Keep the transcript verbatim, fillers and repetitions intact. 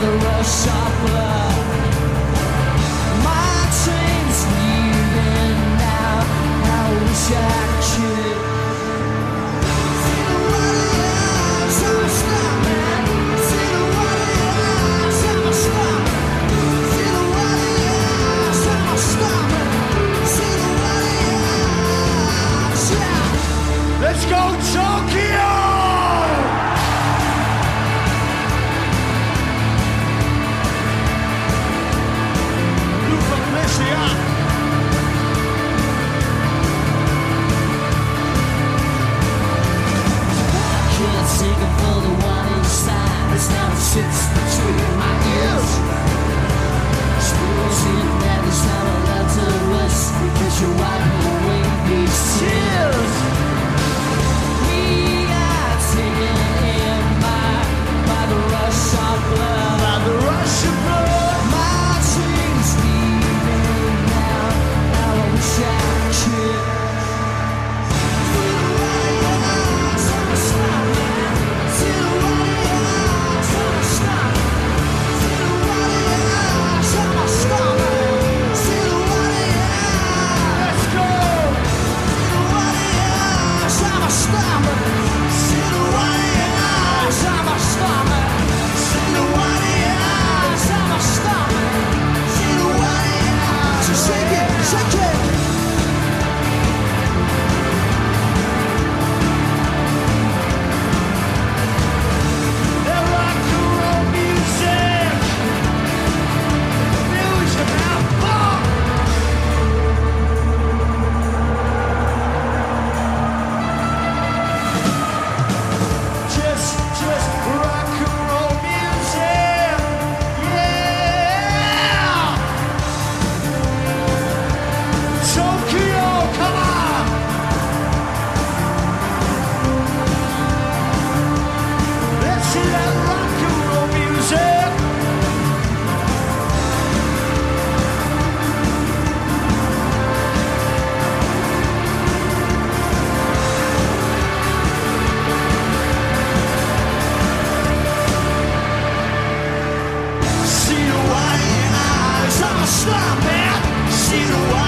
the rush of blood. My train's leaving now. I wish I could. See the warriors, I'm a starman. See the warriors, I'm a starman. See the warriors, I'm a starman. See the warriors, yeah. Let's go Tokyo! Sits between my ears. Supposing that it's not allowed to rest because you're wiping away these tears. We are taken in by, by the rush of blood. By the rush of blood. My dreams leaving now. Now I wish I could. See the warriors, I'm a starman. See the warriors, I'm a starman. See the warriors, I'm a starman. See the warriors. Let's go! See the warriors, I'm a starman. See the warriors, I'm a starman. See the warriors, I'm a starman. See the warriors. So shake it, shake it. The rock and roll music! Music out far! Just, just rock and roll music! Yeah! Tokyo, come on! Let's see that rock and roll music! See the white eyes, I'm a starman. See the white